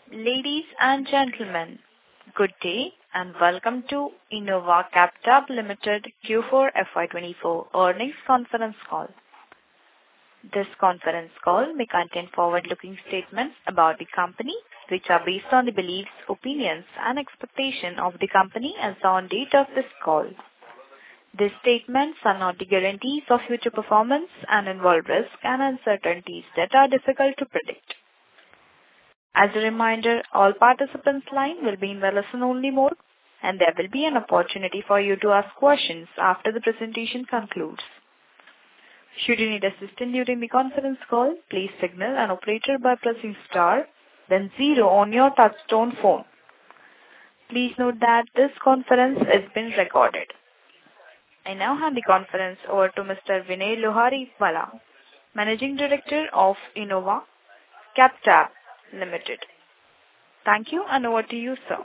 Ladies and gentlemen, good day and welcome to Innova Captab Limited Q4 FY24 earnings conference call. This conference call may contain forward-looking statements about the company, which are based on the beliefs, opinions, and expectations of the company as on date of this call. These statements are not the guarantees of future performance and involve risks and uncertainties that are difficult to predict. As a reminder, all participants' line will be in the listen-only mode, and there will be an opportunity for you to ask questions after the presentation concludes. Should you need assistance during the conference call, please signal an operator by pressing star, then 0 on your touch-tone phone. Please note that this conference is being recorded. I now hand the conference over to Mr. Vinay Lohariwala, Managing Director of Innova Captab Limited. Thank you, and over to you, sir.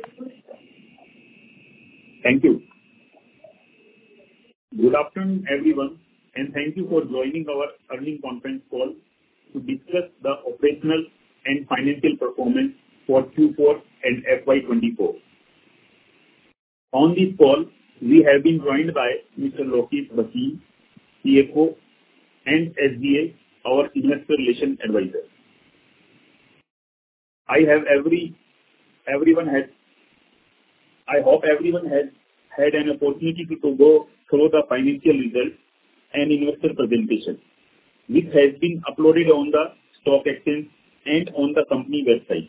Thank you. Good afternoon, everyone, and thank you for joining our earnings conference call to discuss the operational and financial performance for Q4 and FY24. On this call, we have been joined by Mr. Lokesh Bhasin, CFO, and SGA, our Investor Relations Advisor. I hope everyone has had an opportunity to go through the financial results and investor presentation, which has been uploaded on the stock exchange and on the company website.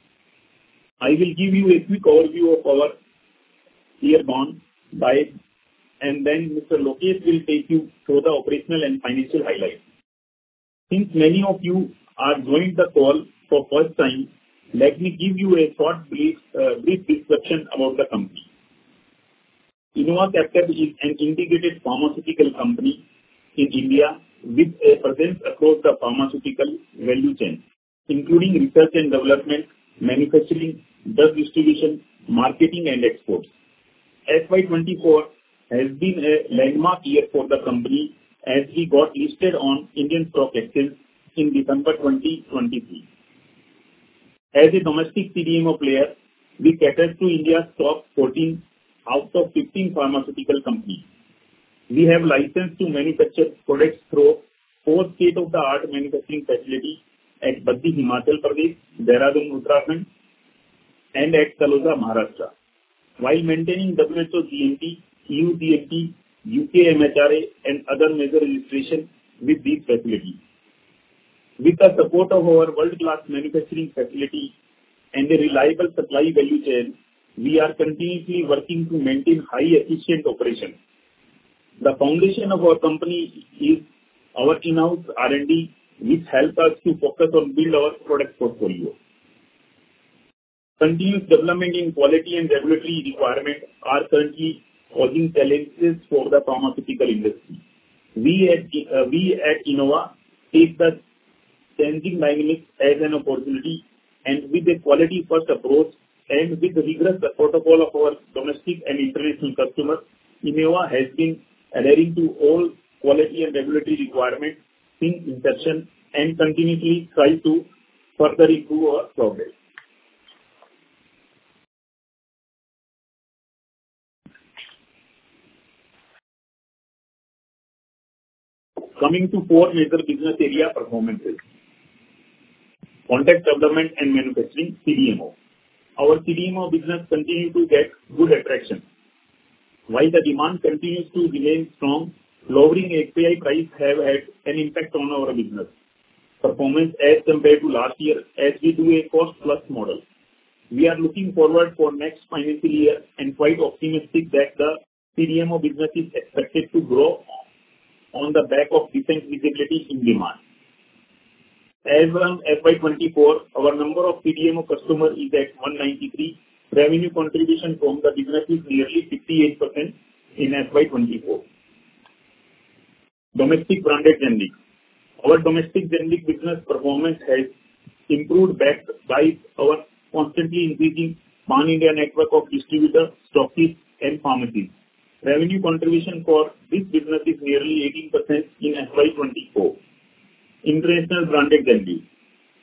I will give you a quick overview of our year gone by, and then Mr. Lokesh will take you through the operational and financial highlights. Since many of you are joining the call for first time, let me give you a short brief description about the company. Innova Captab is an integrated pharmaceutical company in India with a presence across the pharmaceutical value chain, including research and development, manufacturing, drug distribution, marketing, and exports. FY24 has been a landmark year for the company as we got listed on Indian Stock Exchange in December 2023. As a domestic CDMO player, we cater to India's top 14 out of 15 pharmaceutical companies. We have license to manufacture products through 4 state-of-the-art manufacturing facilities at Baddi, Himachal Pradesh, Dehradun, Uttarakhand, and at Taloja, Maharashtra, while maintaining WHO GMP, EU GMP, UK MHRA, and other major registrations with these facilities. With the support of our world-class manufacturing facility and a reliable supply value chain, we are continuously working to maintain high efficient operations. The foundation of our company is our in-house R&D, which helps us to focus on build our product portfolio. Continuous development in quality and regulatory requirements are currently causing challenges for the pharmaceutical industry. We at Innova take the changing dynamics as an opportunity, and with a quality-first approach and with the rigorous protocol of our domestic and international customers, Innova has been adhering to all quality and regulatory requirements since inception and continuously try to further improve our progress. Coming to 4 major business area performances. Contract development and manufacturing, CDMO. Our CDMO business continues to get good attraction. While the demand continues to remain strong, lowering API price have had an impact on our business performance as compared to last year as we do a cost-plus model. We are looking forward for next financial year and quite optimistic that the CDMO business is expected to grow on the back of decent visibility in demand. As on FY24, our number of CDMO customers is at 193. Revenue contribution from the business is nearly 58% in FY24. Domestic branded generic. Our domestic generic business performance has improved backed by our constantly increasing pan-India network of distributors, stockists, and pharmacies. Revenue contribution for this business is nearly 18% in FY24. International branded generic.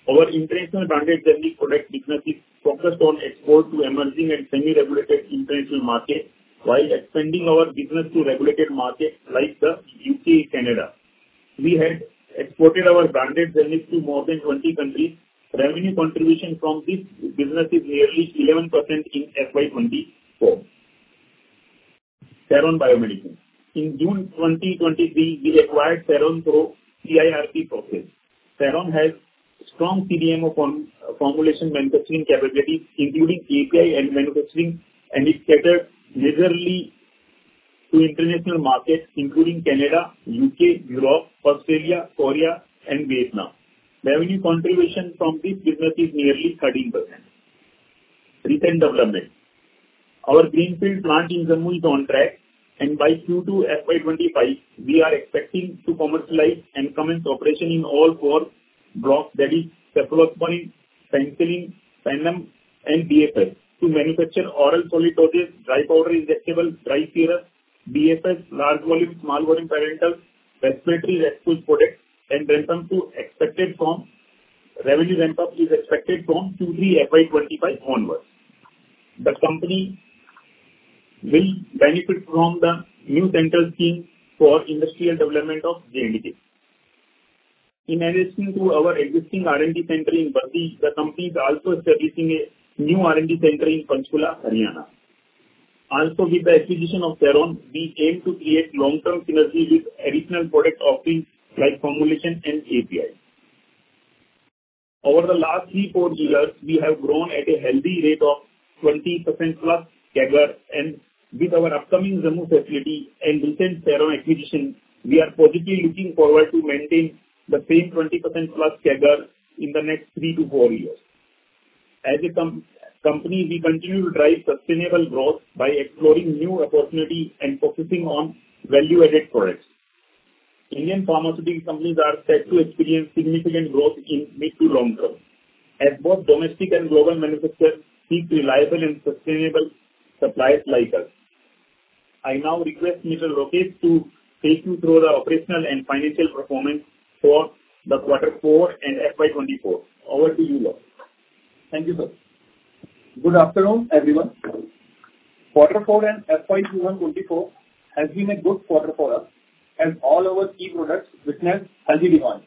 Our international branded generic product business is focused on export to emerging and semi-regulated international markets while expanding our business to regulated markets like the UK, Canada. We had exported our branded generics to more than 20 countries. Revenue contribution from this business is nearly 11% in FY24. Sharon Biomedicine. In June 2023, we acquired Sharon through CIRP process. Sharon has strong CDMO formulation manufacturing capabilities, including API and manufacturing, and is catered majorly to international markets, including Canada, UK, Europe, Australia, Korea, and Vietnam. Revenue contribution from this business is nearly 13%. Recent development. Our greenfield plant in Jammu is on track, and by Q2 FY25, we are expecting to commercialize and commence operation in all 4 blocks, that is, cephalosporin, penicillin, penem, and DFS, to manufacture oral solid dosage, dry powder injectable, dry syrup, DFS, large volume, small volume parenteral, respiratory rescue products, and revenue ramp-up is expected from Q3 FY25 onwards. The company will benefit from the new central scheme for industrial development of J&K. In addition to our existing R&D center in Baddi, the company is also establishing a new R&D center in Panchkula, Haryana. Also, with the acquisition of Sharon, we aim to create long-term synergy with additional product offerings like formulation and API. Over the last 3-4 years, we have grown at a healthy rate of 20% plus CAGR, and with our upcoming Jammu facility and recent Sharon acquisition, we are positively looking forward to maintain the same 20% plus CAGR in the next 3 to 4 years. As a company, we continue to drive sustainable growth by exploring new opportunities and focusing on value-added products. Indian pharmaceutical companies are set to experience significant growth in mid to long term, as both domestic and global manufacturers seek reliable and sustainable suppliers like us. I now request Mr. Lokesh to take you through the operational and financial performance for the Q4 and FY24. Over to you, Lokesh. Thank you, sir. Good afternoon, everyone. Q4 and FY2024 has been a good quarter for us, as all our key products witnessed healthy demand.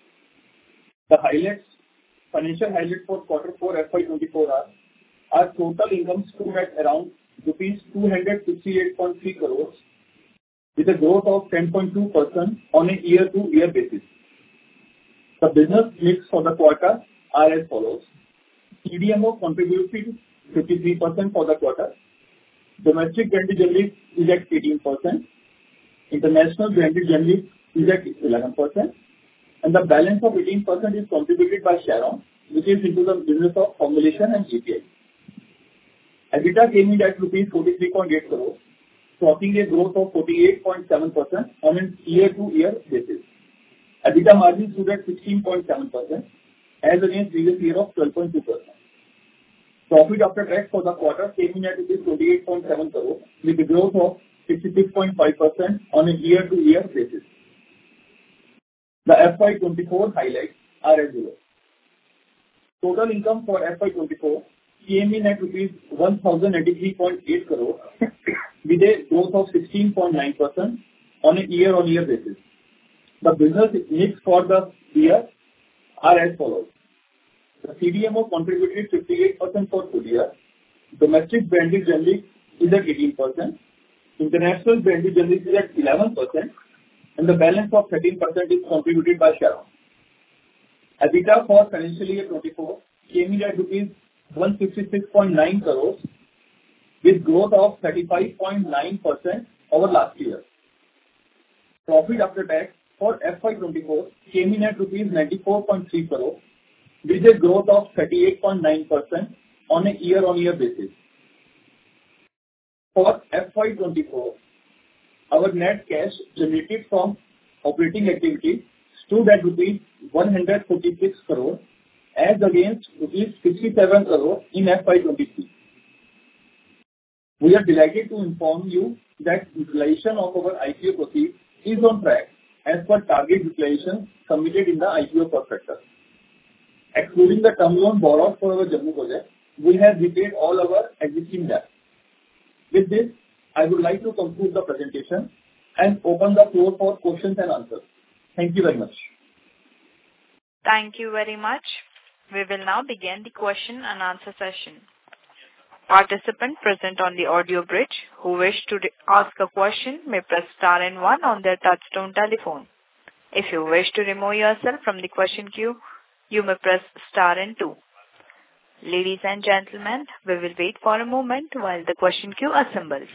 The financial highlights for Q4 FY24 are: our total income stood at around rupees 268.3 crores, with a growth of 10.2% on a year-to-year basis. The business mix for the quarter are as follows: CDMO contributed 53% for the quarter, domestic branded generic is at 18%, international branded generic is at 11%, and the balance of 18% is contributed by Sharon, which is into the business of formulation and API. EBITDA came in at rupees 43.8 crores, showing a growth of 48.7% on a year-to-year basis. EBITDA margin stood at 16.7%, as against previous year of 12.2%. Profit after tax for the quarter came in at 28.7 crores, with a growth of 66.5% on a year-to-year basis. The FY24 highlights are as below. Total income for FY24 came in at rupees 1,083.8 crores, with a growth of 16.9% on a year-on-year basis. The business mix for the year are as follows: the CDMO contributed 58% for full year, domestic branded generic is at 18%, international branded generic is at 11%, and the balance of 13% is contributed by Sharon. EBITDA for financial year 24 came in at rupees 156.9 crores, with growth of 35.9% over last year. Profit after tax for FY24 came in at rupees 94.3 crores, with a growth of 38.9% on a year-on-year basis. For FY24, our net cash generated from operating activities stood at rupees 146 crores, as against rupees 67 crores in FY23. We are delighted to inform you that utilization of our IPO proceeds is on track as per target utilization submitted in the IPO prospectus. excluding the term loan borrowed for our Jammu project, we have repaid all our existing debt. With this, I would like to conclude the presentation and open the floor for questions and answers. Thank you very much. Thank you very much. We will now begin the question and answer session. Participants present on the audio bridge who wish to ask a question may press star and 1 on their touchtone telephone. If you wish to remove yourself from the question queue, you may press star and 2. Ladies and gentlemen, we will wait for a moment while the question queue assembles.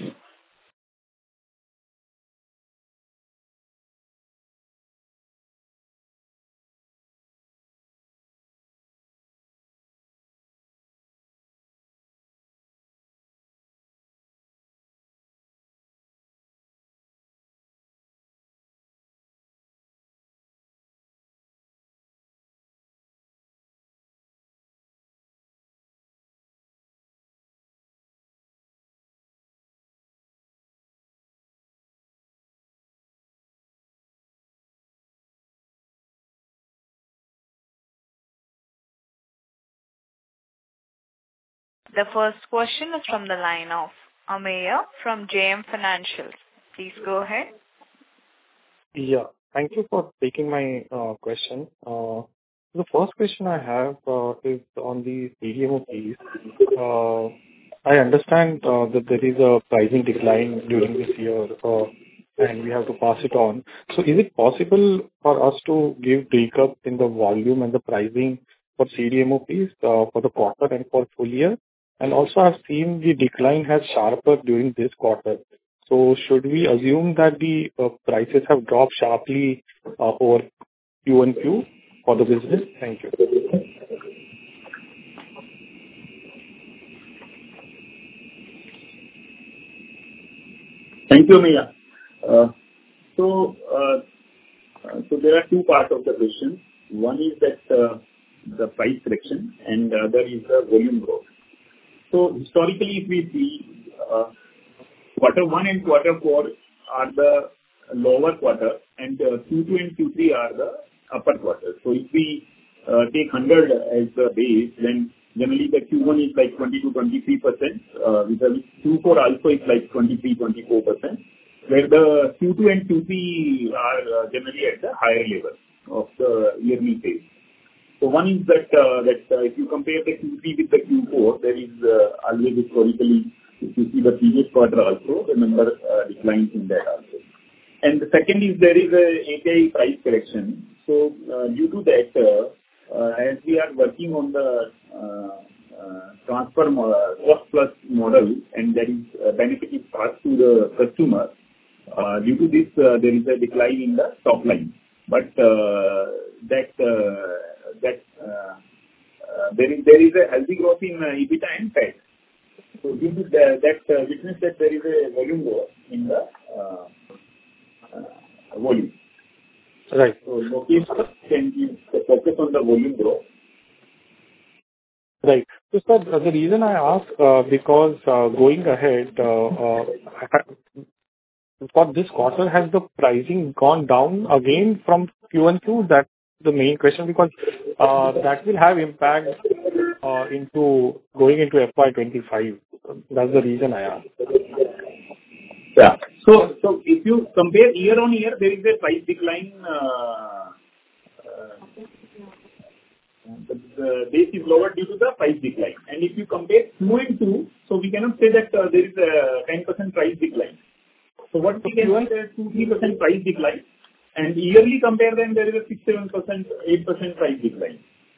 The first question is from the line of Ameya from JM Financial. Please go ahead. Yeah. Thank you for taking my question. The first question I have is on the CDMO piece. I understand that there is a pricing decline during this year, and we have to pass it on. So is it possible for us to give breakup in the volume and the pricing for CDMO piece for the quarter and for full year? And also, I've seen the decline has sharper during this quarter. So should we assume that the prices have dropped sharply over Q and Q for the business? Thank you. Thank you, Ameya. So there are two parts of the question. One is that the price correction, and the other is the volume growth. So historically, if we see, quarter 1 and quarter 4 are the lower quarter, and Q2 and Q3 are the upper quarter. So if we take 100 as the base, then generally the Q1 is like 20-23%, with Q4 also is like 23-24%, where the Q2 and Q3 are generally at the higher level of the yearly phase. So one is that if you compare the Q3 with the Q4, there is always historically, if you see the previous quarter also, the number declines in that also. And the second is there is a API price correction. So due to that, as we are working on the transfer cost plus model, and that is benefit is passed to the customer, due to this there is a decline in the top line. But there is a healthy growth in EBITDA and PAT. So due to that witness that there is a volume growth in the volume. Right. So Lokesh can focus on the volume growth. Right. So, sir, the reason I ask, because going ahead, for this quarter, has the pricing gone down again from Q and Q? That's the main question, because that will have impact into going into FY25. That's the reason I ask. Yeah. So if you compare year on year, there is a price decline. The base is lower due to the price decline. And if you compare Q and Q, so we cannot say that there is a 10% price decline. So what we can say is 2-3% price decline. And yearly compare, then there is a 6-7%, 8% price decline.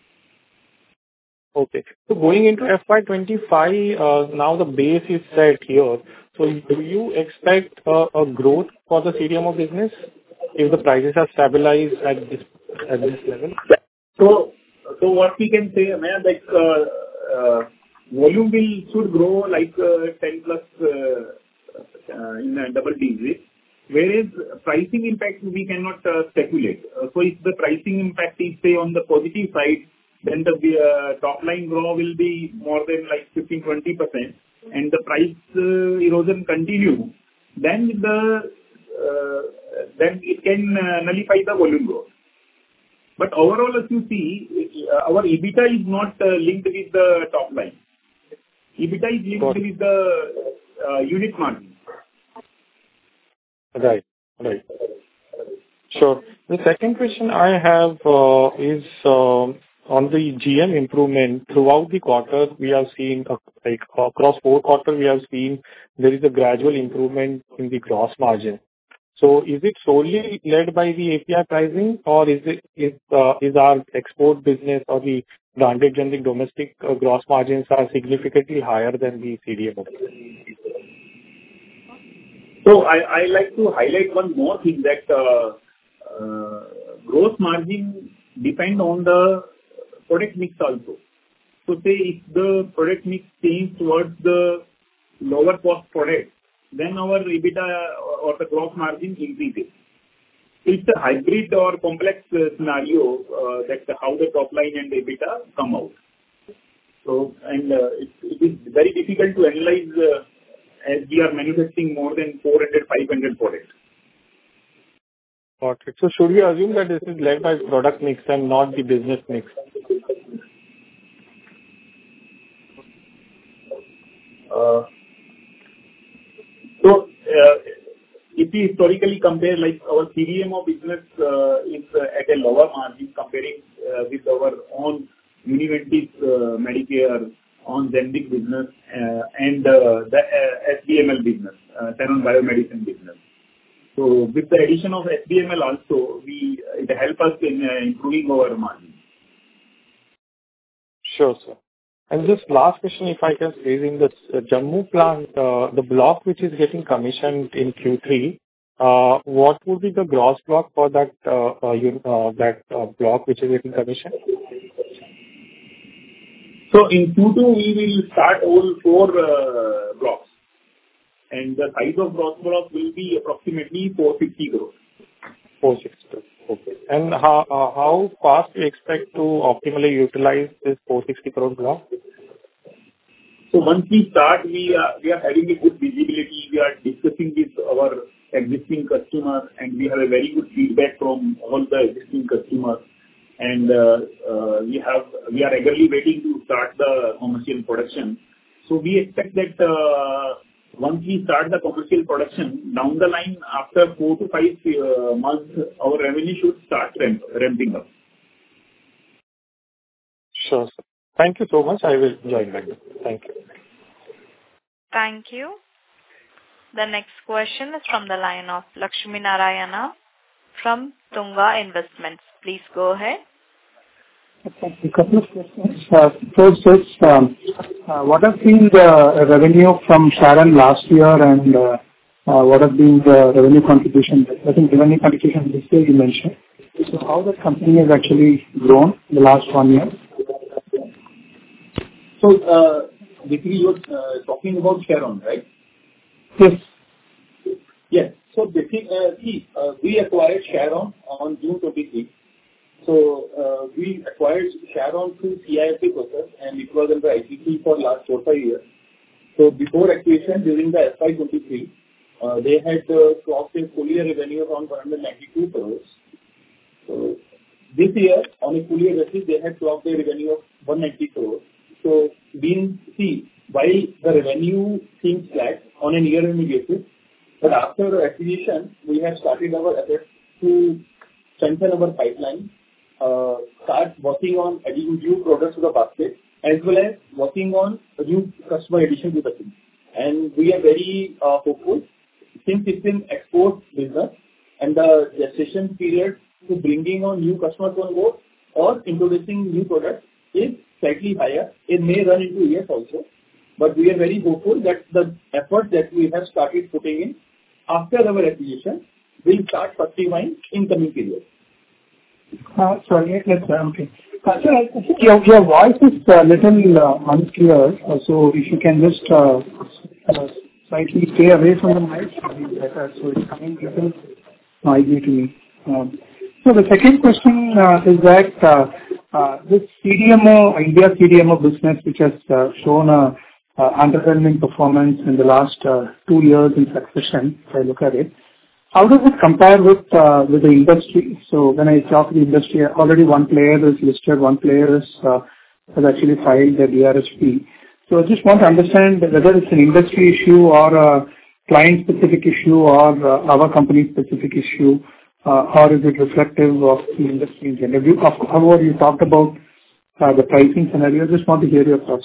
Okay. So going into FY25, now the base is set here. So do you expect a growth for the CDMO business if the prices are stabilized at this level? So what we can say, Ameya, like volume should grow like 10 plus in double digits, whereas pricing impact we cannot speculate. So if the pricing impact is say on the positive side, then the top line growth will be more than like 15-20%, and the price erosion continue, then it can nullify the volume growth. But overall, as you see, our EBITDA is not linked with the top line. EBITDA is linked with the unit margin. Right. Right. Sure. The second question I have is on the GM improvement. Throughout the quarter, we have seen, like, across 4 quarters, we have seen there is a gradual improvement in the gross margin. So is it solely led by the API pricing, or is our export business or the branded generic domestic gross margins are significantly higher than the CDMO? So I like to highlight one more thing, that gross margin depend on the product mix also. So say if the product mix change towards the lower cost product, then our EBITDA or the gross margin increases. It's a hybrid or complex scenario, that how the top line and EBITDA come out. So, and it is very difficult to analyze, as we are manufacturing more than 400-500 products. Got it. So should we assume that this is led by product mix and not the business mix? If you historically compare, like our CDMO business is at a lower margin comparing with our own Univentis Medicare on generic business and the SBML business, Sharon Biomedicine business. So with the addition of SBML also, it help us in improving our margin. Sure, sir. And just last question, if I can raise in this Jammu plant, the block which is getting commissioned in Q3, what would be the gross block for that block which is getting commissioned? So in Q2, we will start all 4 blocks. And the size of gross block will be approximately 450 crores. 460 crores. Okay. And how fast do you expect to optimally utilize this 460 crore block? So once we start, we are having a good visibility. We are discussing with our existing customers, and we have a very good feedback from all the existing customers. And we are eagerly waiting to start the commercial production. So we expect that once we start the commercial production, down the line, after 4 to 5 months, our revenue should start ramping up. Sure, sir. Thank you so much. I will join back. Thank you. Thank you. The next question is from the line of Lakshmi Narayana from Tunga Investments. Please go ahead. A couple of questions. First is, what has been the revenue from Sharon last year, and what has been the revenue contribution? I think revenue contribution this year you mentioned. So how the company has actually grown in the last 1 year? So, basically, you're talking about Sharon, right? Yes. Yes. So basically, we acquired Sharon on June 23. So, we acquired Sharon through CIFP process, and it was under ITC for last 4-5 years. So before acquisition, during the FY23, they had clocked a full year revenue around 192 crores. So this year, on a full year basis, they had clocked a revenue of 190 crores. So while the revenue seems flat on a year-on-year basis, but after acquisition, we have started our efforts to strengthen our pipeline, start working on adding new products to the basket, as well as working on a new customer addition to the team. And we are very hopeful, since it's an export business and the gestation period to bringing on new customers on board or introducing new products is slightly higher. It may run into years also, but we are very hopeful that the effort that we have started putting in after our acquisition will start fructifying in coming periods. Sorry, okay. Sir, I think your voice is a little unclear, so if you can just slightly stay away from the mic, it will be better. So it's coming a little noisy to me. So the second question is that this CDMO, India CDMO business, which has shown a underwhelming performance in the last 2 years in succession, if I look at it. how does it compare with the industry? So when I talk to the industry, already one player is listed, one player has actually filed the DRHP. So I just want to understand whether it's an industry issue or a client-specific issue or our company-specific issue, or is it reflective of the industry in general? However, you talked about the pricing scenario. I just want to hear your thoughts.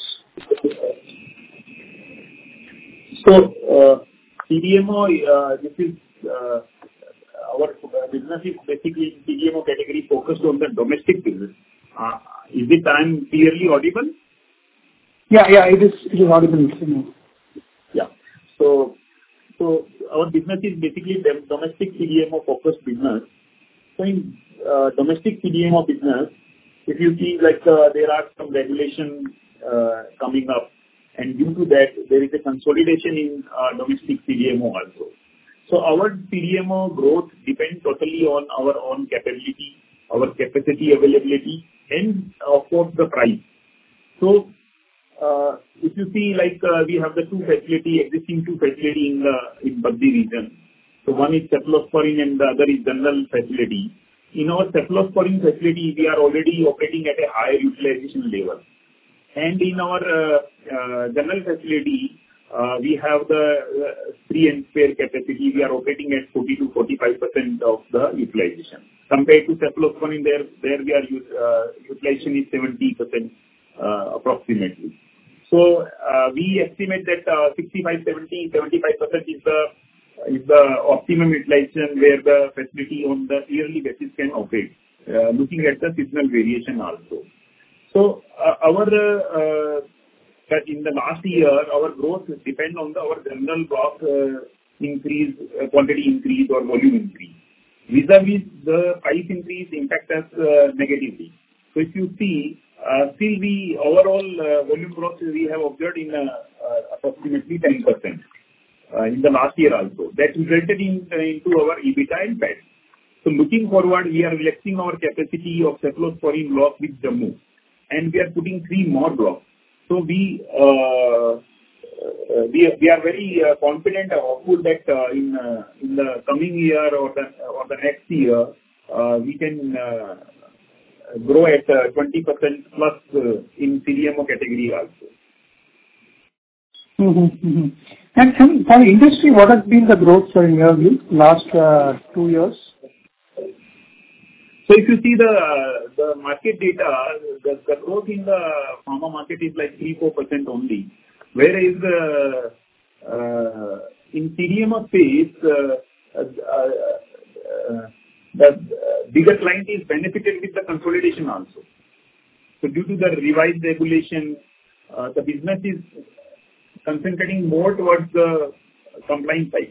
So, CDMO, this is our business is basically CDMO category focused on the domestic business. Is it I'm clearly audible? Yeah, it is audible. Yeah. So our business is basically domestic CDMO focused business. So in domestic CDMO business, if you see like there are some regulation coming up, and due to that there is a consolidation in domestic CDMO also. So our CDMO growth depends totally on our own capability, our capacity availability, and of course the price. So if you see like we have the existing two facility in Baddi region. So one is cephalosporin and the other is general facility. In our cephalosporin facility, we are already operating at a higher utilization level. And in our general facility, we have the free and spare capacity. We are operating at 40 to 45% of the utilization. Compared to cephalosporin, there we are utilization is 70% approximately. So we estimate that 65, 70, 75% is the optimum utilization where the facility on the yearly basis can operate, looking at the seasonal variation also. So in the last year, our growth depend on our general block increase, quantity increase or volume increase. Vis-a-vis the price increase impact us negatively. So if you see, still the overall volume growth we have observed in approximately 10% in the last year also. That resulted into our EBITDA and PAT. So looking forward, we are relaxing our capacity of cephalosporin block with Jammu, and we are putting 3 more blocks. So we are very confident and hopeful that in the coming year or the next year we can grow at 20% plus in CDMO category also. Mm-hmm. And for the industry, what has been the growth in your view last 2 years? So if you see the market data, the growth in the pharma market is like 3-4% only. Whereas in CDMO space, the bigger client is benefited with the consolidation also. So due to the revised regulation, the business is concentrating more towards the compliance side.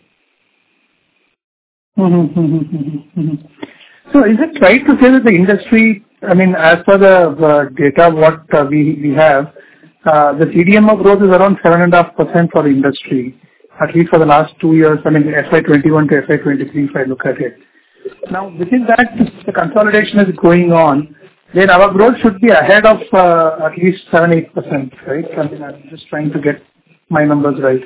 So is it right to say that the industry, I mean, as per the data what we have, the CDMO growth is around 7.5% for the industry, at least for the last 2 years, I mean FY21 to FY23 if I look at it. Now within that, the consolidation is going on, then our growth should be ahead of at least 7-8%, right? I mean, I'm just trying to get my numbers right.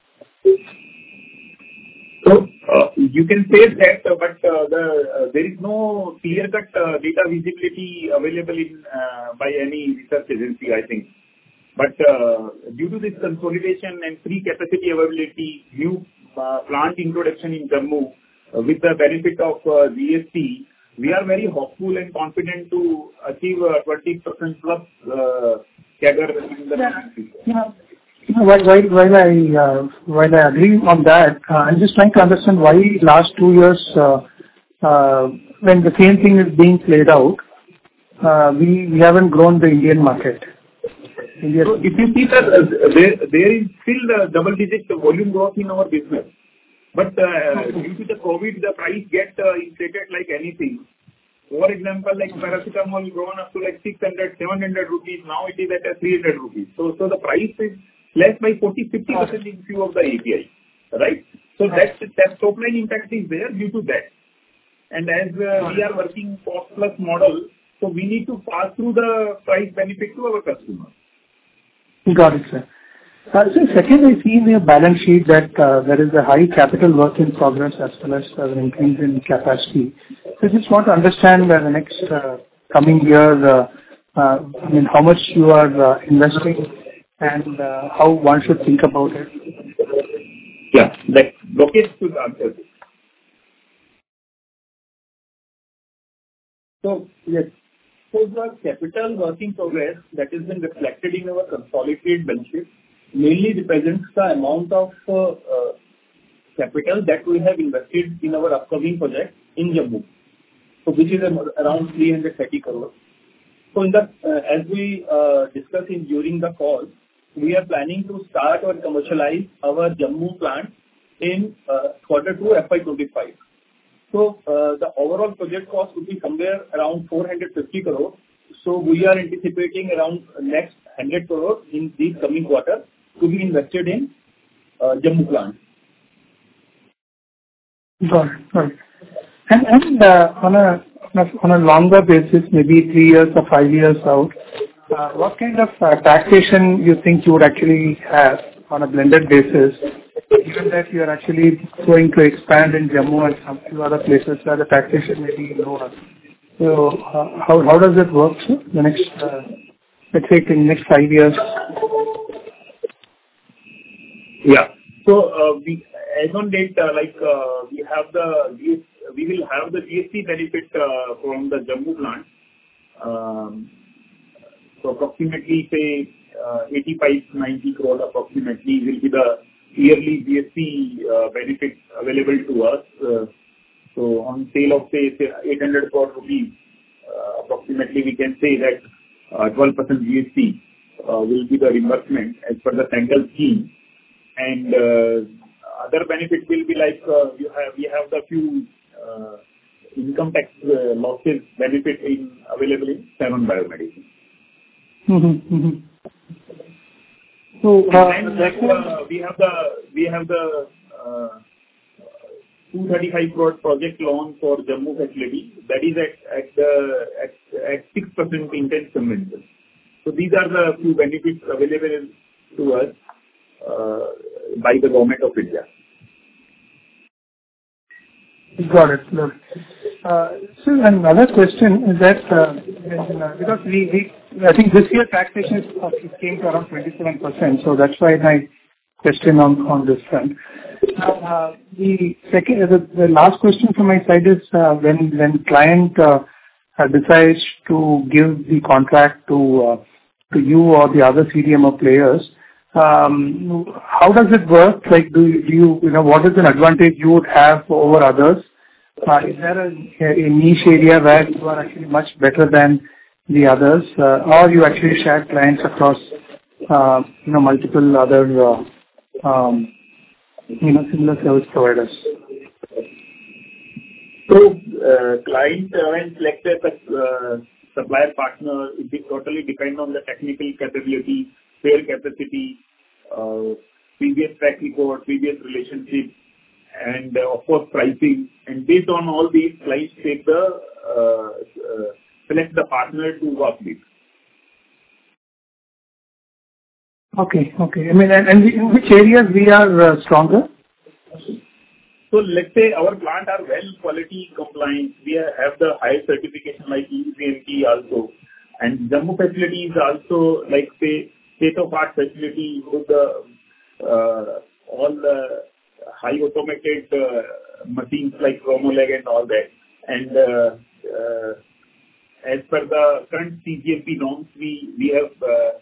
So you can say that, but there is no clear-cut data visibility available by any research agency, I think. But due to this consolidation and free capacity availability, new plant introduction in Jammu with the benefit of GST, we are very hopeful and confident to achieve 20% plus CAGR in the next future. Yeah. While I agree on that, I'm just trying to understand why last 2 years, when the same thing is being played out, we haven't grown the Indian market. So if you see that there is still the double-digit volume growth in our business, but due to the COVID, the price get inflated like anything. For example, like paracetamol grown up to like 600, 700 rupees. Now it is at 300 rupees. So the price is less by 40-50% in few of the API, right? So that top line impact is there due to that. And as we are working cost plus model, so we need to pass through the price benefit to our customers. Got it, sir. So second, I see in your balance sheet that there is a high capital work in progress as well as an increase in capacity. So I just want to understand the next coming year, I mean, how much you are investing and how one should think about it. Yeah, like Lokesh should answer this. So yes. So the capital work in progress that has been reflected in our consolidated balance sheet mainly represents the amount of capital that we have invested in our upcoming project in Jammu, so which is around 330 crores. So in the as we discussed during the call, we are planning to start or commercialize our Jammu plant in quarter 2 FY25. So the overall project cost would be somewhere around 450 crores. So we are anticipating around next 100 crores in these coming quarters to be invested in Jammu plant. Got it. And on a longer basis, maybe 3 years or 5 years out, what kind of taxation you think you would actually have on a blended basis, given that you are actually going to expand in Jammu and some few other places where the taxation may be lower? So how does it work, sir? The next, let's say, in the next 5 years. Yeah. So we as on date, we will have the GST benefit from the Jammu plant. So approximately say 85-90 crore approximately will be the yearly GST benefit available to us. So on sale of say 800 crore rupees, approximately we can say that 12% GST will be the reimbursement as per the central scheme. And other benefits will be like we have the few income tax losses benefit available in Seven Biomedicine. So we have the 235 crore project loan for Jammu facility that is at 6% interest convention. So these are the few benefits available to us by the government of India. Got it. So another question is that because I think this year taxation came to around 27%, so that's why my question on this front. Now, the last question from my side is when client decides to give the contract to you or the other CDMO players, how does it work? Like, do you what is an advantage you would have over others? Is there a niche area where you are actually much better than the others, or you actually share clients across multiple other similar service providers? So client when selected supplier partner, it totally depends on the technical capability, spare capacity, previous track record, previous relationship, and of course pricing. And based on all these, clients take select the partner to work with. Okay. I mean, and in which areas we are stronger? So let's say our plant are well quality compliant. We have the high certification like ECMP also. And Jammu facility is also like say state-of-art facility with all the high automated machines like Chromolag and all that. And as per the current CGMP norms, we have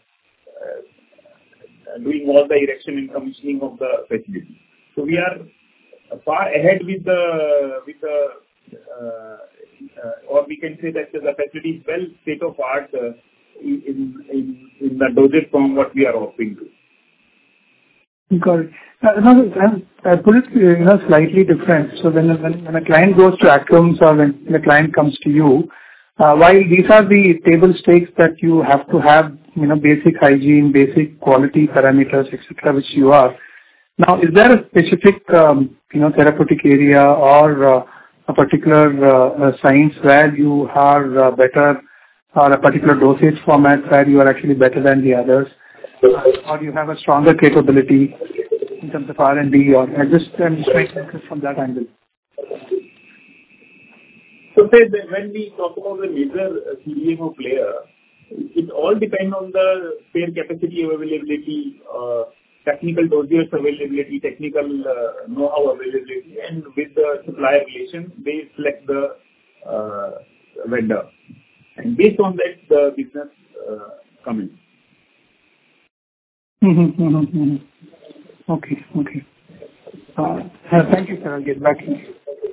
doing all the erection and commissioning of the facility. So we are far ahead with or we can say that the facility is well state-of-art in the dosage form what we are offering to. Got it. I put it slightly different. So when a client goes to Akums or when the client comes to you, while these are the table stakes that you have to have, basic hygiene, basic quality parameters, etc., which you are. Now, is there a specific, therapeutic area or a particular science where you are better, or a particular dosage format where you are actually better than the others? or you have a stronger capability in terms of R&D, or I'm just trying to focus from that angle. So say that when we talk about the major CDMO player, it all depends on the spare capacity availability, technical dossiers availability, technical know-how availability, and with the supplier relation, they select the vendor. And based on that, the business comes in. Okay. Thank you, sir. I'll get back to you.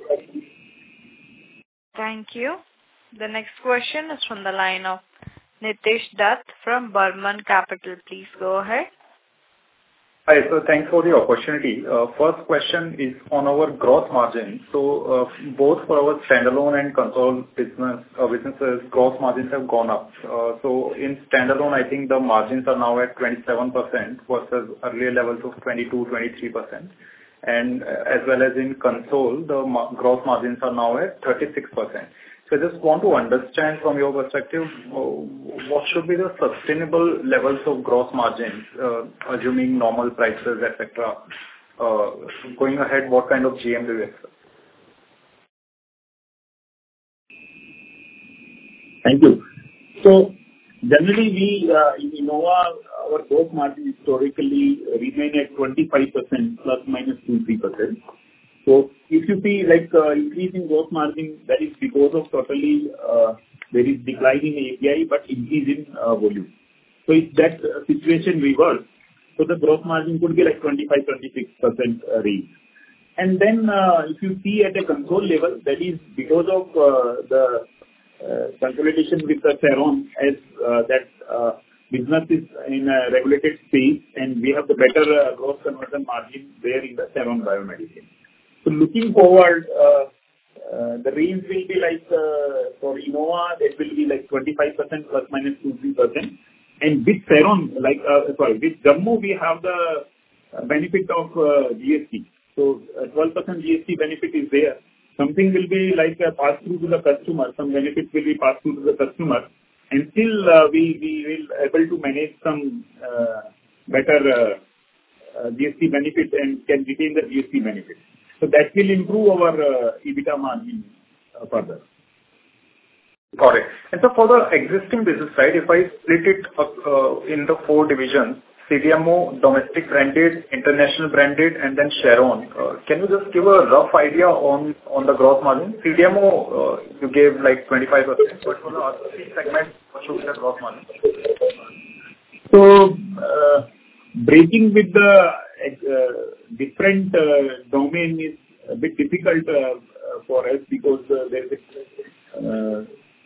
Thank you. The next question is from the line of Nitesh Dutt from Burman Capital. Please go ahead. Hi, so thanks for the opportunity. First question is on our gross margin. So, both for our standalone and consolidated businesses, gross margins have gone up. So in standalone, I think the margins are now at 27% versus earlier levels of 22-23%. And as well as in consolidated, the gross margins are now at 36%. So I just want to understand from your perspective, what should be the sustainable levels of gross margins, assuming normal prices, et cetera. Going ahead, what kind of GM do you expect? Thank you. So generally, we in Innova, our gross margin historically remain at 25% plus minus 2-3%. So if you see like increase in gross margin, that is because of totally there is decline in API, but increase in volume. So if that situation reverse, so the gross margin could be like 25-26% range. And then if you see at a console level, that is because of the consolidation with the Sharon, as that business is in a regulated space, and we have the better gross conversion margin there in the Sharon Biomedicine. So looking forward, the range will be like for Innova, it will be like 25% plus minus 2-3%. And with Sharon, like with Jammu, we have the benefit of GST. So 12% GST benefit is there. Something will be like passed through to the customer. Some benefits will be passed through to the customer. And still we will able to manage some better GST benefit and can retain the GST benefit. So that will improve our EBITDA margin further. Got it. And so for the existing business side, if I split it up in the 4 divisions, CDMO, domestic branded, international branded, and then Sharon, can you just give a rough idea on the gross margin? CDMO, you gave like 25%, but for the other 3 segments, what should be the gross margin? So, breaking with the different domain is a bit difficult for us because there is a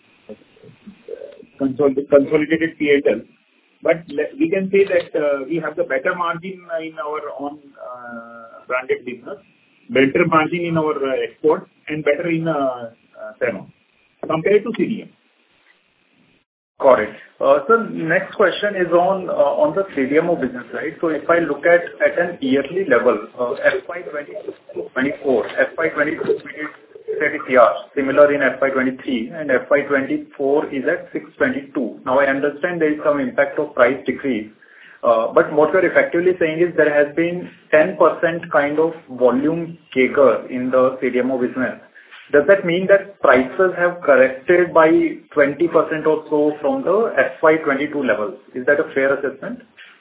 consolidated P&L. But we can say that we have the better margin in our own branded business, better margin in our export, and better in Sharon compared to CDMO. Got it. So next question is on the CDMO business, right? So if I look at an yearly level, FY 2024, FY 2022 we did 30 CR, similar in FY 2023, and FY 2024 is at 622. Now I understand there is some impact of price decrease, but what you're effectively saying is there has been 10% kind of volume CAGR in the CDMO business. Does that mean that prices have corrected by 20% or so from the FY 22 levels? Is that a fair assessment?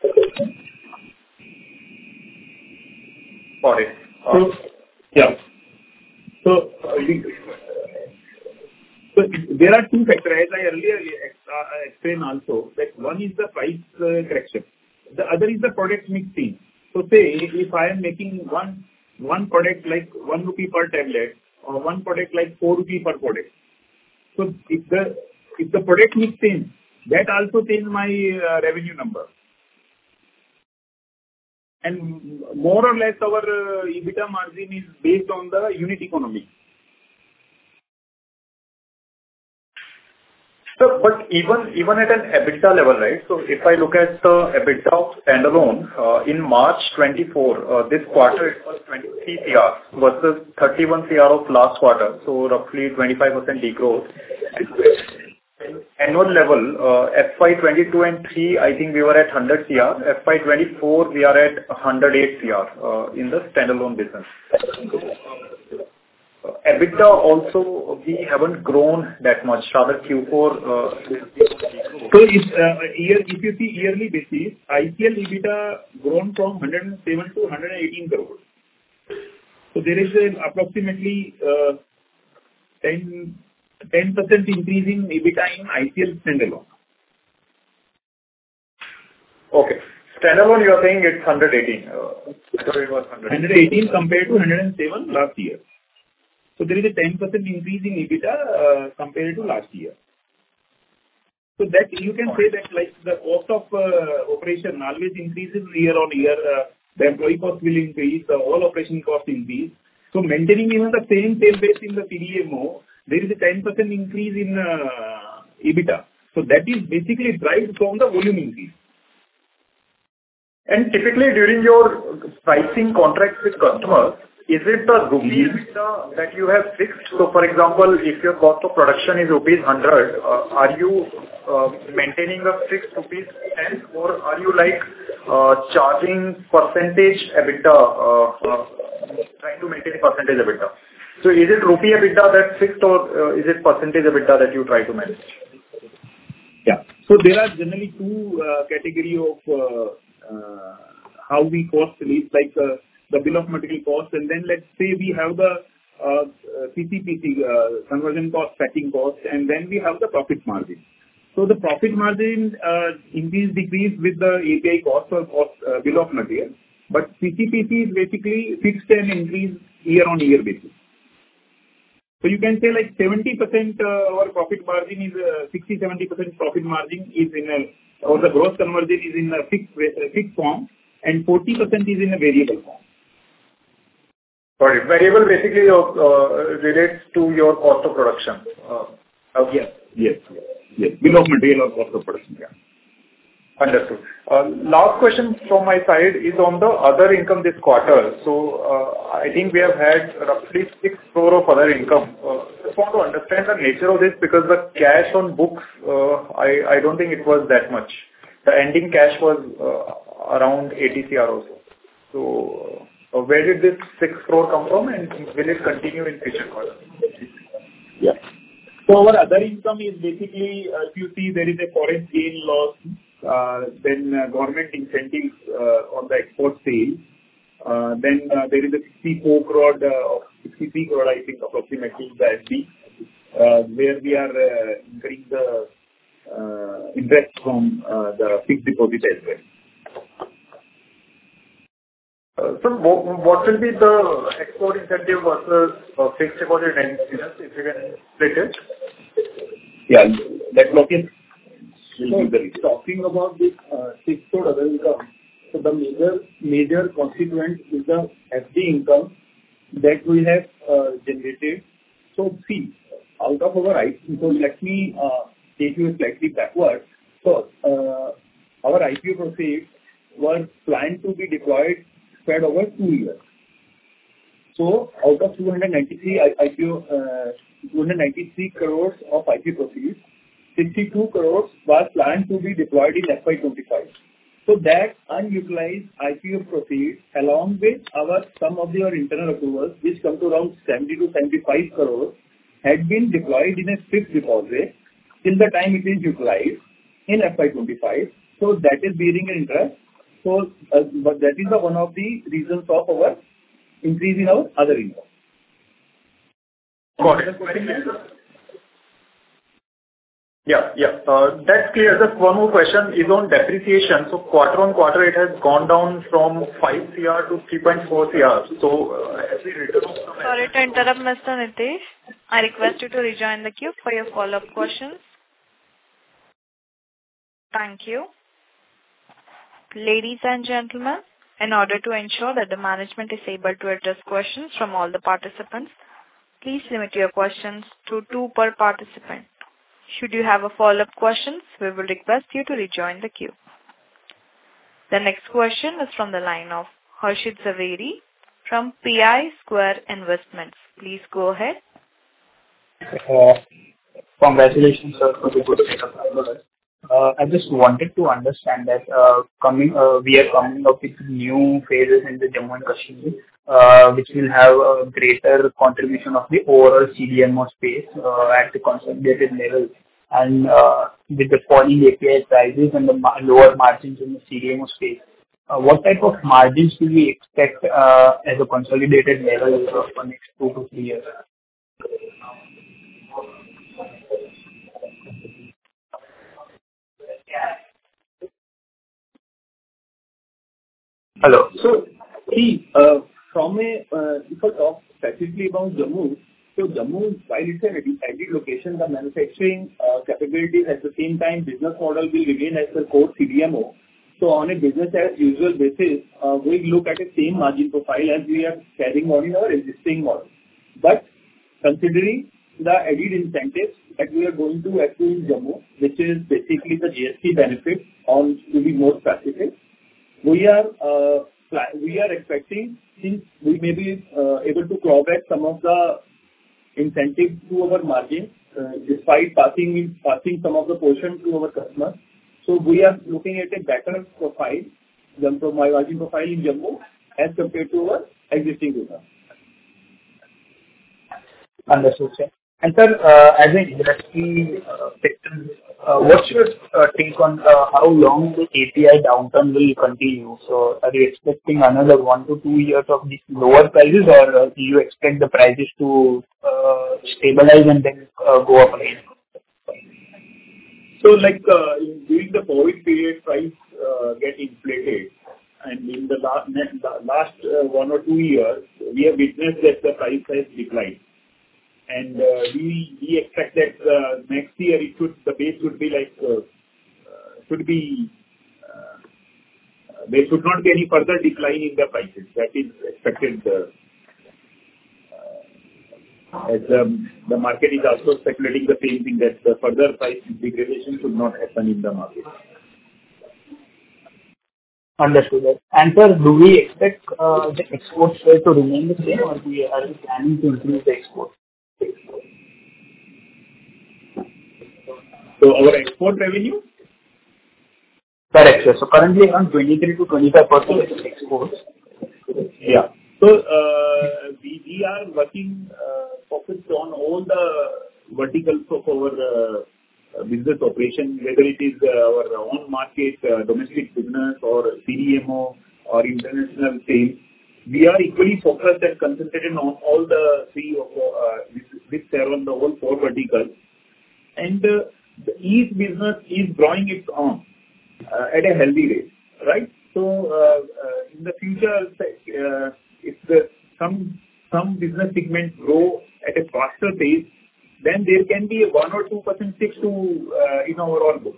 Got it. Yeah. So there are 2 factors, as I earlier explained also, that one is the price correction. The other is the product mix change. So say if I am making one product like 1 rupee per tablet, or one product like 4 rupees per product. So if the product mix change, that also change my revenue number. And more or less our EBITDA margin is based on the unit economics. So, but even at an EBITDA level, right? So if I look at the EBITDA of standalone, in March 24, this quarter it was 23 CR versus 31 CR of last quarter, so roughly 25% degrowth. annual level, FY 22 and 3, I think we were at 100 CR. FY 24, we are at 108 CR in the standalone business. EBITDA also, we haven't grown that much. Rather, Q4 So if you see yearly basis, ICL EBITDA grown from 107 to 118 crores. So there is approximately 10% increase in EBITDA in ICL standalone. Okay. Standalone, you are saying it's 118. I thought it was 118 compared to 107 last year. So there is a 10% increase in EBITDA compared to last year. So that you can say that like the cost of operation always increases year on year. The employee cost will increase, the all operation cost increase. So maintaining even the same sales base in the CDMO, there is a 10% increase in EBITDA. So that is basically derived from the volume increase. And typically during your pricing contracts with customers, is it the rupee EBITDA that you have fixed? So for example, if your cost of production is rupees 100, are you maintaining a fixed rupees 10, or are you like charging percentage EBITDA, trying to maintain percentage EBITDA? So is it rupee EBITDA that's fixed, or is it percentage EBITDA that you try to manage? Yeah. So there are generally two category of how we cost release, like the bill of material cost, and then let's say we have the CCPC, conversion cost, packing cost, and then we have the profit margin. So the profit margin increase, decrease with the API cost or cost, bill of material, but CCPC is basically fixed and increase year on year basis. So you can say like 70% our profit margin is 60-70% profit margin is in a, or the gross conversion is in a fixed form, and 40% is in a variable form. Got it. Variable basically relates to your cost of production. Yes. Bill of material or cost of production. Yeah. Understood. Last question from my side is on the other income this quarter. So, I think we have had roughly 6 crore of other income. Just want to understand the nature of this, because the cash on books, I don't think it was that much. The ending cash was around 80 crore or so. So, where did this 6 crore come from, and will it continue in future quarters? Yeah. So our other income is basically, if you see there is a foreign gain loss, then government incentives on the export sales. Then there is a 64 crore, 63 crore, I think, approximately the FD, where we are incurring the interest from the fixed deposit as well. So what will be the export incentive versus fixed deposit and interest, if you can split it? Yeah, that location. So talking about this 6 crore other income, so the major constituent is the FD income that we have generated. So see, out of our IPO, so let me take you slightly backward. So our IPO proceeds were planned to be deployed spread over 2 years. So out of 293 crores of IPO proceeds, 62 crores was planned to be deployed in FY 25. So that unutilized IPO proceeds, along with some of our internal accruals, which come to around 70 to 75 crores, had been deployed in a fixed deposit till the time it is utilized in FY 25. So that is bearing an interest. So, but that is one of the reasons of our increase in our other income. Got it. Yeah. That's clear. Just one more question is on depreciation. So quarter on quarter, it has gone down from 5 CR to 3.4 CR. So, as we return of some... Sorry to interrupt, Mr. Nitesh. I request you to rejoin the queue for your follow-up questions. Thank you. Ladies and gentlemen, in order to ensure that the management is able to address questions from all the participants, please limit your questions to 2 per participant. Should you have a follow-up question, we will request you to rejoin the queue. The next question is from the line of Harshit Zaveri from PI Square Investments. Please go ahead. Congratulations, sir, for the good set of numbers. I just wanted to understand that we are coming up with new phases in the Jammu and Kashmir, which will have a greater contribution of the overall CDMO space at the consolidated level. And with the falling API prices and the lower margins in the CDMO space, what type of margins do we expect as a consolidated level for next 2 to 3 years? Hello. So, see, from a, if I talk specifically about Jammu, so Jammu, while it's an ideal location, the manufacturing capabilities at the same time, business model will remain as the core CDMO. So on a business as usual basis, we look at the same margin profile as we are carrying on in our existing model. But considering the added incentives that we are going to accrue in Jammu, which is basically the GST benefit, on to be more specific, we are expecting, since we may be able to claw back some of the incentives to our margin, despite passing some of the portion to our customers. So we are looking at a better profile, my margin profile in Jammu as compared to our existing business. Understood, sir. And sir, as an industry sector, what's your take on how long the API downturn will continue? So are you expecting another 1 to 2 years of these lower prices, or do you expect the prices to stabilize and then go up again? So like during the COVID period, price get inflated, and in the last 1 or 2 years, we have witnessed that the price has declined. And we expect that next year the base should be like there should not be any further decline in the prices. That is expected, as the market is also speculating the same thing, that the further price degradation should not happen in the market. Understood. And sir, do we expect the export share to remain the same, or are we planning to increase the export? So our export revenue? Correct, sir. So currently around 23 to 25% is exports. Yeah. So we are working focused on all the verticals of our business operation, whether it is our own market, domestic business, or CDMO, or international sales. We are equally focused and concentrated on all the three of which are on the whole 4 verticals. And each business is growing its own at a healthy rate, right? So in the future, if some business segments grow at a faster pace, then there can be a 1 or 2% shift to in our overall book.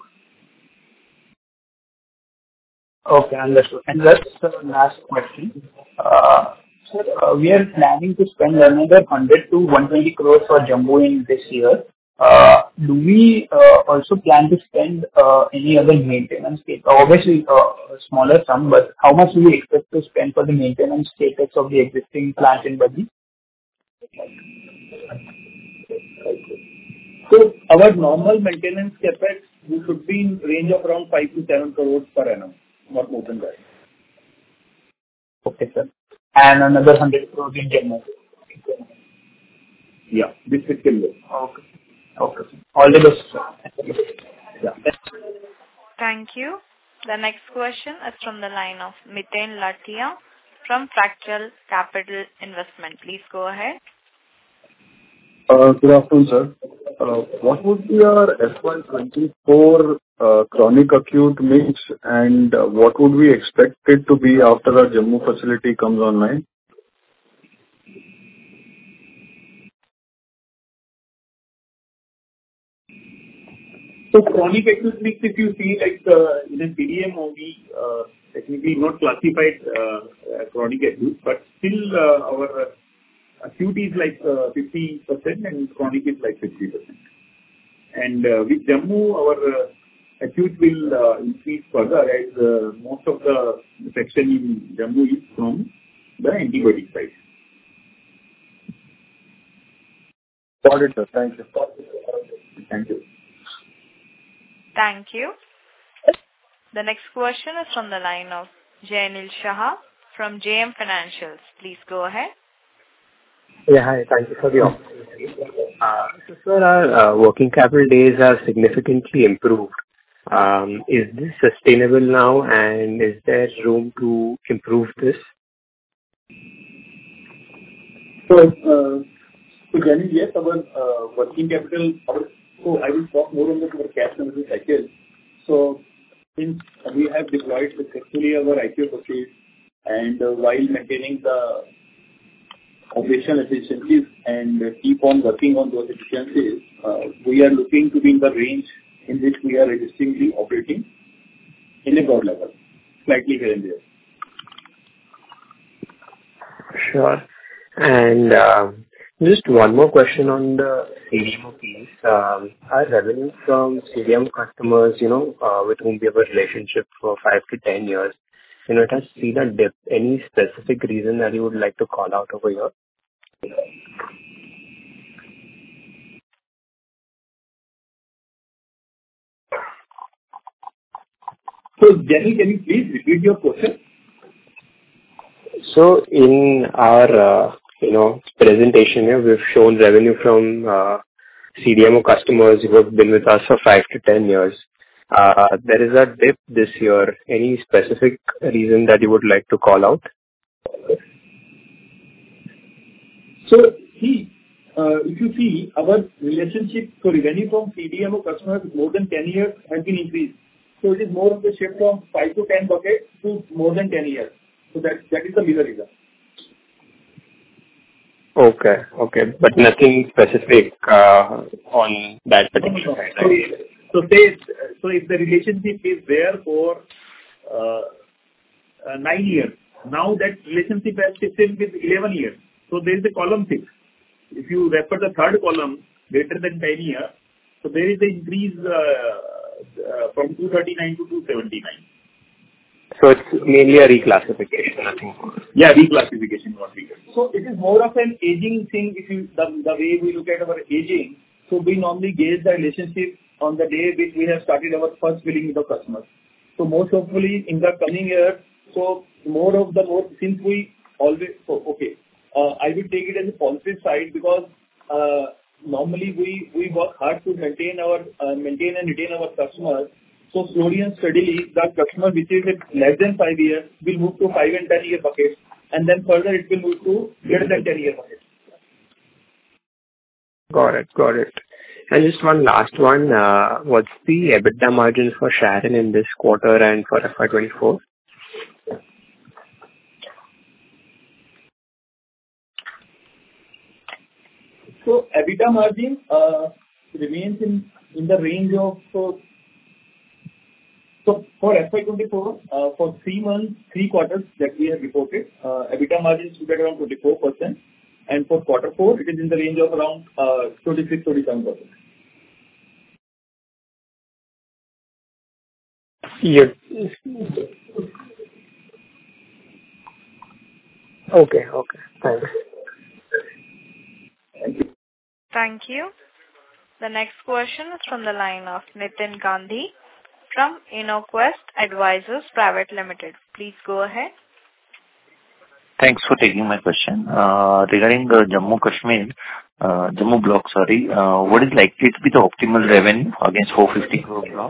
Okay, understood. And that's the last question. Sir, we are planning to spend another 100 to 120 crores for Jammu in this year. Do we also plan to spend any other maintenance? Obviously, a smaller sum, but how much do we expect to spend for the maintenance capex of the existing plant in Baddi? So our normal maintenance capex should be in range of around 5 to 7 crores per annum, not more than that. Okay, sir. And another 100 crores in Jammu. Yeah, this fiscal year. Okay. Okay. All the best, sir. Yeah. Thank you. The next question is from the line of Miten Lathia from Fractal Capital Investment. Please go ahead. Good afternoon, sir. What would be our FY24 chronic acute mix, and what would we expect it to be after our Jammu facility comes online? So chronic acute mix, if you see, like in a CDMO, we technically not classified chronic acute, but still our acute is like 50% and chronic is like 50%. And with Jammu, our acute will increase further, as most of the section in Jammu is from the antibiotic side. Got it, sir. Thank you. Thank you. Thank you. The next question is from the line of Jainil Shah from JM Financials. Please go ahead. Yeah, hi. Thank you for the opportunity. So, sir, our working capital days are significantly improved. Is this sustainable now, and is there room to improve this? So, Jainil, yes, our working capital. So I will talk more on the cash conversion cycle. So since we have deployed successfully our IPO proceeds and while maintaining the operational efficiencies and keep on working on those efficiencies, we are looking to be in the range in which we are existingly operating in a broad level, slightly here and there. Sure. And just one more question on the CDMO piece. Our revenue from CDMO customers, with whom we have a relationship for 5 to 10 years, it has seen a dip. Any specific reason that you would like to call out over here? So, Jainil, can you please repeat your question? So, in our presentation here, we've shown revenue from CDMO customers who have been with us for 5 to 10 years. There is a dip this year. Any specific reason that you would like to call out? So, if you see our relationship, so revenue from CDMO customers more than 10 years has been increased. So it is more of a shift from 5 to 10 buckets to more than 10 years. So that is the major reason. Okay. But nothing specific on that particular side, right? So if the relationship is there for 9 years, now that relationship has shifted with 11 years. So there is a column 6. If you refer the third column, greater than 10 years, so there is an increase from 239 to 279. So it's mainly a reclassification, nothing more. Yeah, reclassification what we get. So it is more of an aging thing. If you the way we look at our aging, so we normally gauge the relationship on the day which we have started our first billing with the customers. So most hopefully in the coming year, so more since we always I will take it as a positive side because normally we work hard to maintain and retain our customers. So slowly and steadily, that customer which is less than 5 years will move to 5 and 10 year buckets, and then further it will move to greater than 10 year buckets. Got it. And just one last one. What's the EBITDA margin for Sharon in this quarter and for FY24? So EBITDA margin remains in the range of so for FY24 for 3 quarters that we have reported, EBITDA margins stood at around 24%, and for quarter 4 it is in the range of around 26-27%. Yeah. Okay. Thanks. Thank you. The next question is from the line of Nitin Gandhi from InnoQuest Advisors Private Limited. Please go ahead. Thanks for taking my question. Regarding the Jammu block, what is likely to be the optimal revenue against 450 crore block?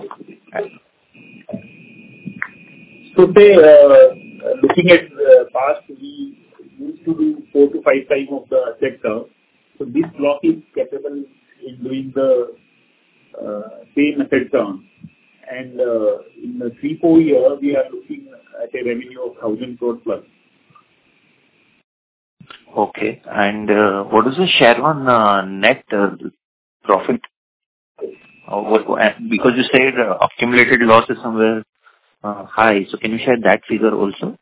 So looking at past, we used to do 4 to 5 times of the asset turn. So this block is capable in doing the same asset turn. And in 3-4 years, we are looking at a revenue of 1,000 crore plus. Okay. And what is the share on net profit? Because you said accumulated loss is somewhere high. So can you share that figure also?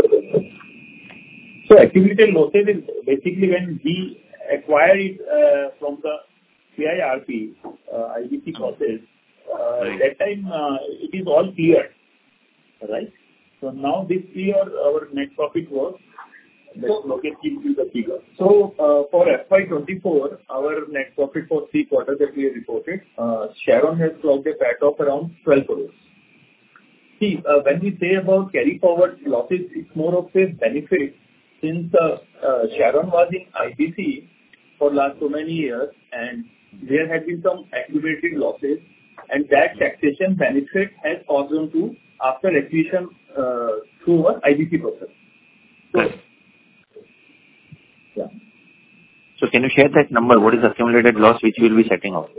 So accumulated losses is basically when we acquire it from the CIRP, IBC process. That time it is all cleared, right? So now this year our net profit was Let Lokesh give you the figure. So, for FY 24, our net profit for 3 quarters that we have reported, Sharon has clocked a PAT of around 12 crore. See, when we say about carry forward losses, it's more of a benefit since Sharon was in IBC for last so many years, and there had been some accumulated losses, and that taxation benefit has caused them to after acquisition through our IBC process. So, yeah. So can you share that number? What is the accumulated loss which you will be setting off?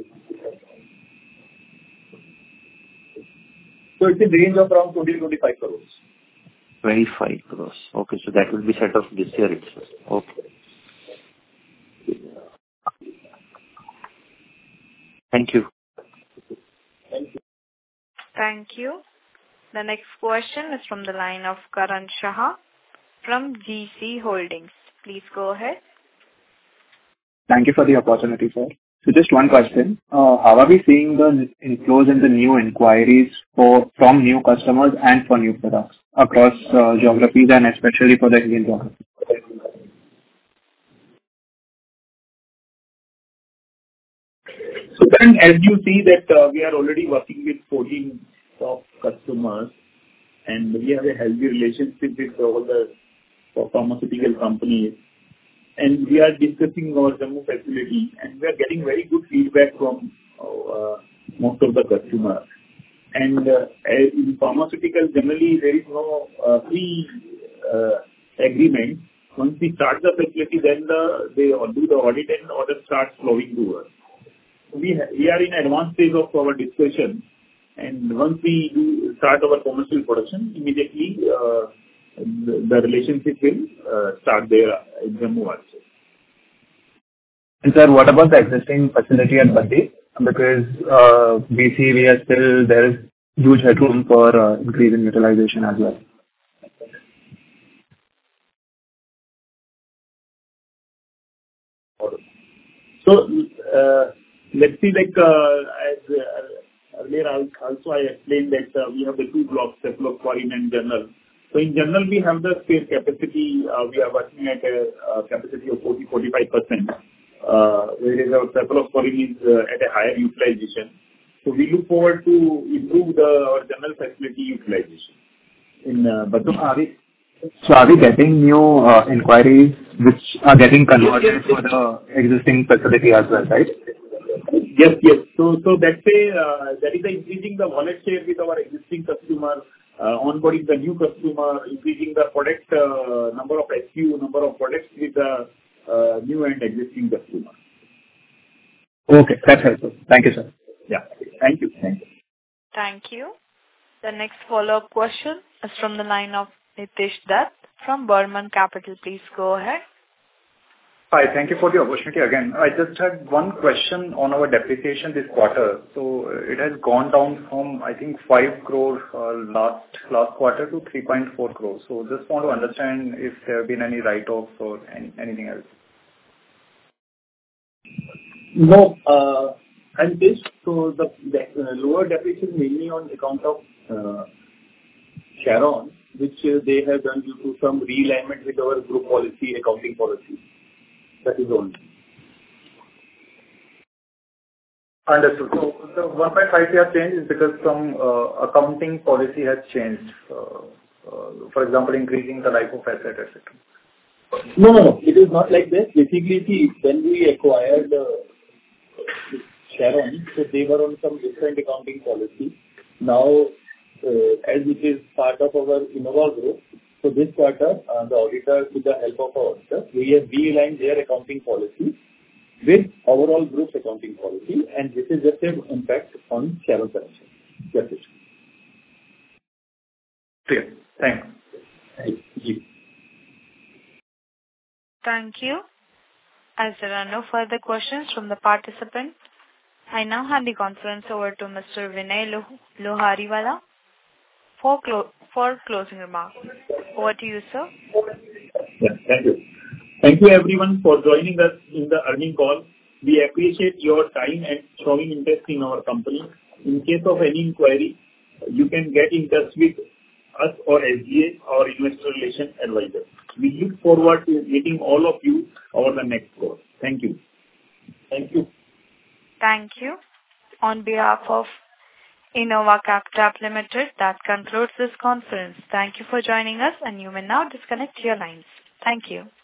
So it's in the range of around 20-25 crores. 25 crores. Okay, so that will be set off this year itself. Okay. Thank you. Thank you. Thank you. The next question is from the line of Karan Shah from GC Holdings. Please go ahead. Thank you for the opportunity, sir. So just one question. How are we seeing the inflows and the new inquiries from new customers and for new products across geographies and especially for the Indian geography? So then, as you see that we are already working with 14 top customers, and we have a healthy relationship with all the pharmaceutical companies, and we are discussing our Jammu facility, and we are getting very good feedback from most of the customers. And in pharmaceutical, generally there is no agreement. Once we start the facility, then they do the audit and order starts flowing to us. We are in advanced stage of our discussion, and once we start our commercial production, immediately the relationship will start there in Jammu also. And sir, what about the existing facility at Baddi? Because we see there is huge headroom for increase in utilization as well. So let's see, like as earlier also I explained that we have the 2 blocks, cephalosporin and general. So in general, we have the spare capacity. We are working at a capacity of 40-45%, whereas our cephalosporin is at a higher utilization. So we look forward to improve our general facility utilization in Baddi. So are we getting new inquiries which are getting converted for the existing facility as well, right? Yes. So that is increasing the wallet share with our existing customer, onboarding the new customer, increasing the product number of SKU, number of products with the new and existing customer. Okay, that's helpful. Thank you, sir. Yeah. Thank you. Thank you. The next follow-up question is from the line of Nitesh Dutt from Burman Capital. Please go ahead. Hi, thank you for the opportunity again. I just had one question on our depreciation this quarter. So it has gone down from, I think, 5 crore last quarter to 3.4 crore. So just want to understand if there have been any write-offs or anything else. No, and this, so the lower depreciation mainly on account of Sharon, which they have done due to some realignment with our group policy, accounting policy. That is all. Understood. So the 1.5 year change is because some accounting policy has changed. For example, increasing the life of asset, etc. No. It is not like this. Basically, see, when we acquired Sharon, so they were on some different accounting policy. Now, as it is part of our Innova group, so this quarter, the auditor, with the help of our auditor, we have realigned their accounting policy with overall group's accounting policy, and this is just an impact on Sharon financial. That's it. Clear. Thanks. Thank you. Thank you. As there are no further questions from the participants, I now hand the conference over to Mr. Vinay Lohariwala for closing remarks. Over to you, sir. Yeah, thank you. Thank you everyone for joining us in the earnings call. We appreciate your time and showing interest in our company. In case of any inquiry, you can get in touch with us or SGA, our investor relations advisor. We look forward to meeting all of you over the next call. Thank you. Thank you. Thank you. On behalf of Innova Captab Limited, that concludes this conference. Thank you for joining us, and you may now disconnect your lines. Thank you.